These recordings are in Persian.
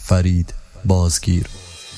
فرید بازگیر.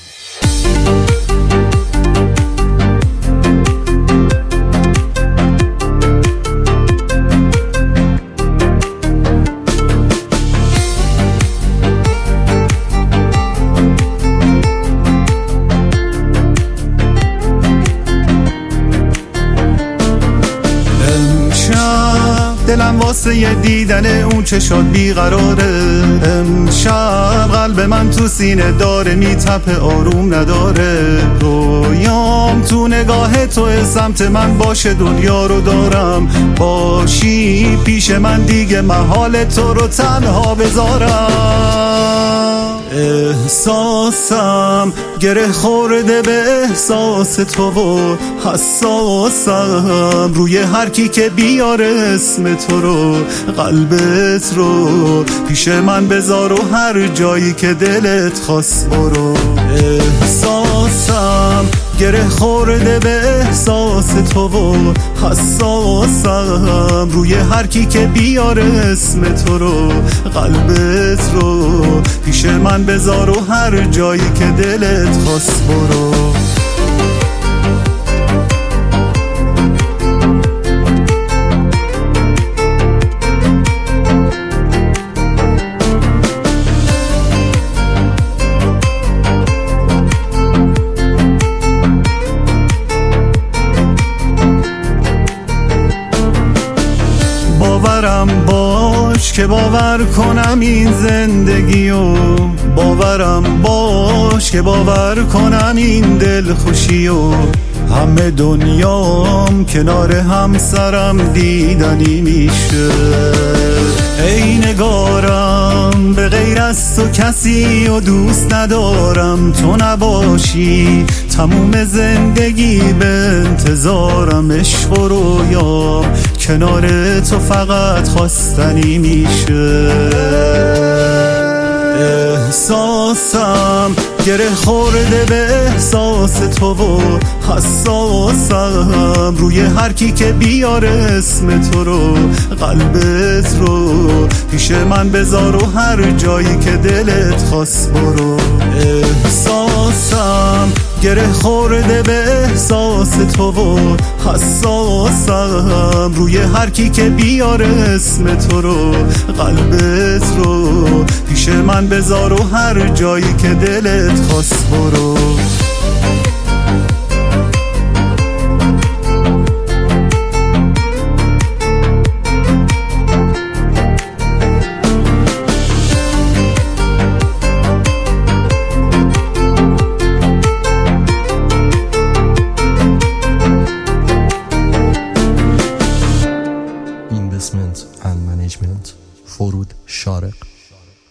دلم واسه دیدن اون چشات بیقراره. امشب قلب من تو سینه داره میتپه، آروم نداره. رویام تو نگاه تو سمت من باشه، دنیا رو دارم باشی پیش من، دیگه محال تو رو تنها بذارم. احساسم گره خورده به احساس تو و حساسم روی هر کی که بیاره اسم تو رو، قلبت رو پیش من بذار و هر جایی که دلت خواست برو. احساسم گره خورده به احساس تو و حساسم روی هر کی که بیاره اسم تو رو، قلبت رو پیش من بذار و هر جایی که دلت خواست برو. باورم باش که باور کنم این زندگیو، باورم باش که باور کنم این دل خوشیو. همه دنیام کنار همسرم دیدنی میشه. ای نگارم به غیر از تو کسی و دوست ندارم، تو نباشی تموم زندگی به انتظارم. عشق و رویام کنار تو فقط خواستنی میشه. احساسم گره خورده به احساس تو و حساسم روی هر کی که بیاره اسم تو رو، قلبت رو پیش من بذار و هر جایی که دلت خواست برو. احساسم گره خورده به احساس تو و حساسم روی هر کی که بیاره اسم تو رو، قلبت رو پیش من بذار و هر جایی که دلت خواست برو. Investment and Management فرود شارق.